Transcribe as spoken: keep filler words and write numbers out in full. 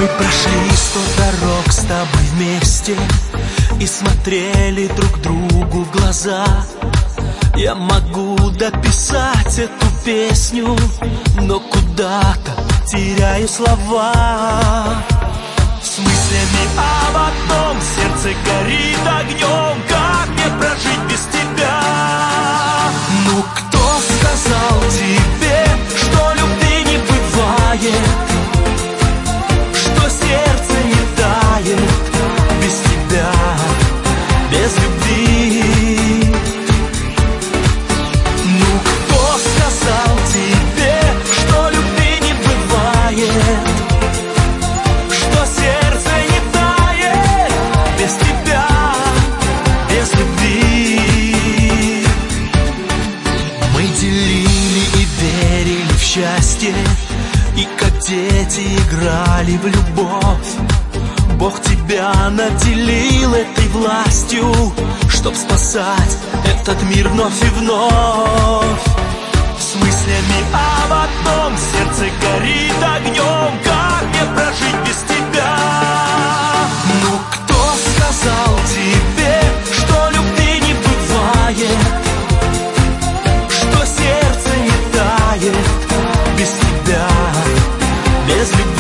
Мы прошли сто дорог с тобой вместе и смотрели друг другу в глаза. Я могу дописать эту песню, но куда-то теряю слова. С мыслями об одном сердце горит огнем. Как мне прожить без тебя? Ну кто сказал тебе, что любви не бывает, что сердце не тает без тебя, без любви? Ну кто сказал тебе, что любви не бывает, что сердце не тает без тебя, без любви? Мы делили и верили в счастье, и как дети играли в любовь. Бог тебя наделил этой властью, чтоб спасать этот мир вновь и вновь. С мыслями об одном сердце горит огнем. Как мне прожить без тебя? Ну кто сказал тебе, что любви не бывает, что сердце не тает без тебя, без любви?